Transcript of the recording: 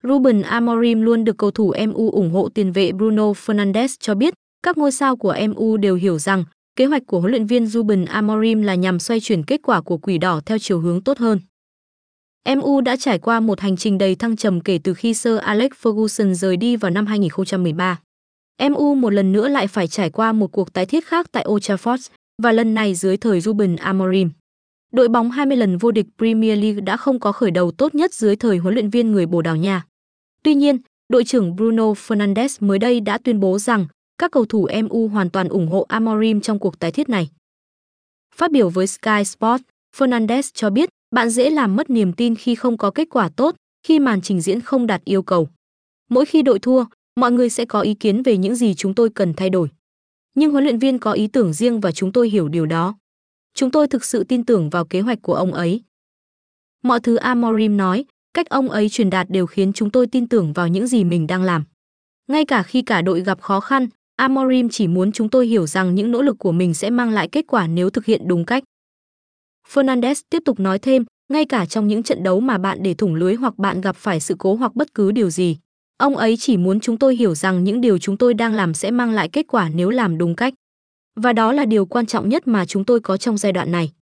Ruben Amorim luôn được cầu thủ MU ủng hộ. Tiền vệ Bruno Fernandes cho biết, các ngôi sao của MU đều hiểu rằng kế hoạch của huấn luyện viên Ruben Amorim là nhằm xoay chuyển kết quả của Quỷ Đỏ theo chiều hướng tốt hơn. MU đã trải qua một hành trình đầy thăng trầm kể từ khi Sir Alex Ferguson rời đi vào năm 2013. MU một lần nữa lại phải trải qua một cuộc tái thiết khác tại Old Trafford, và lần này dưới thời Ruben Amorim. Đội bóng 20 lần vô địch Premier League đã không có khởi đầu tốt nhất dưới thời huấn luyện viên người Bồ Đào Nha. Tuy nhiên, đội trưởng Bruno Fernandes mới đây đã tuyên bố rằng các cầu thủ MU hoàn toàn ủng hộ Amorim trong cuộc tái thiết này. Phát biểu với Sky Sports, Fernandes cho biết, bạn dễ làm mất niềm tin khi không có kết quả tốt, khi màn trình diễn không đạt yêu cầu. Mỗi khi đội thua, mọi người sẽ có ý kiến về những gì chúng tôi cần thay đổi. Nhưng huấn luyện viên có ý tưởng riêng và chúng tôi hiểu điều đó. Chúng tôi thực sự tin tưởng vào kế hoạch của ông ấy. Mọi thứ Amorim nói, cách ông ấy truyền đạt đều khiến chúng tôi tin tưởng vào những gì mình đang làm. Ngay cả khi cả đội gặp khó khăn, Amorim chỉ muốn chúng tôi hiểu rằng những nỗ lực của mình sẽ mang lại kết quả nếu thực hiện đúng cách. Fernandes tiếp tục nói thêm, ngay cả trong những trận đấu mà bạn để thủng lưới hoặc bạn gặp phải sự cố hoặc bất cứ điều gì, ông ấy chỉ muốn chúng tôi hiểu rằng những điều chúng tôi đang làm sẽ mang lại kết quả nếu làm đúng cách. Và đó là điều quan trọng nhất mà chúng tôi có trong giai đoạn này.